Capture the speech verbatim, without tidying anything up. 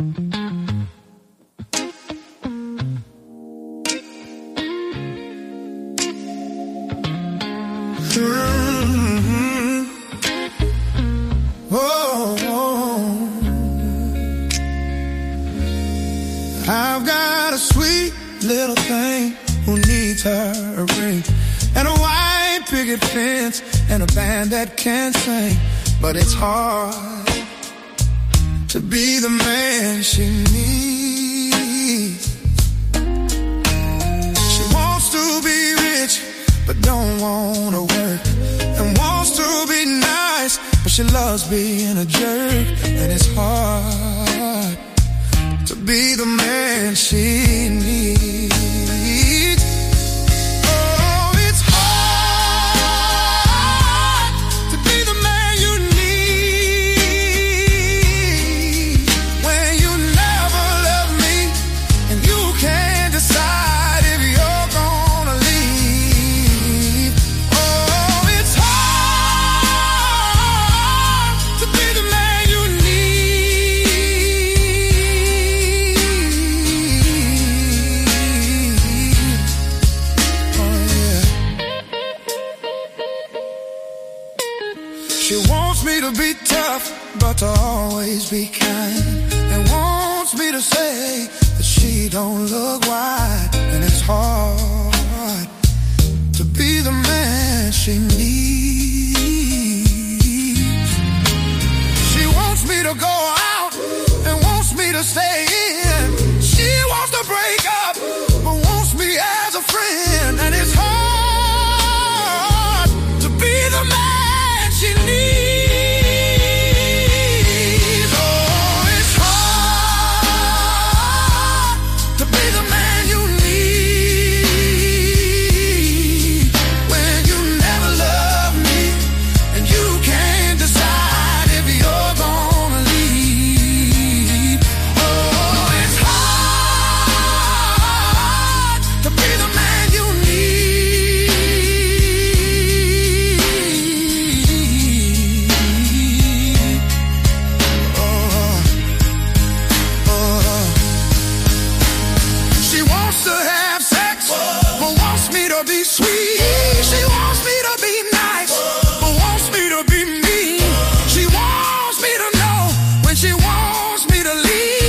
Mm-hmm. Oh, oh. I've got a sweet little thing who needs her a ring and a white picket fence and a band that can sing, but it's hard to be the man she needs. She wants to be rich but don't wanna work, and wants to be nice but she loves being a jerk, and it's hard to be the man she needs. Oh, it's hard to be the man you need when you never love me and you can't decide if you're gonna leave. Oh, it's hard to be the man you She wants me to be tough, but to always be kind, and wants me to say that she don't look right, and it's hard to be the man she needs. She wants me to go out and wants me to stay in. She wants to break up, but wants me as a friend, and it's hard to be the man she needs. Oh, it's hard to be the man you need when you never love me and you can't decide if you're gonna leave. Oh, it's hard to be the man you need. She wants to have sex, but wants me to be sweet. She wants me to be nice, but wants me to be mean. She wants me to know when she wants me to leave.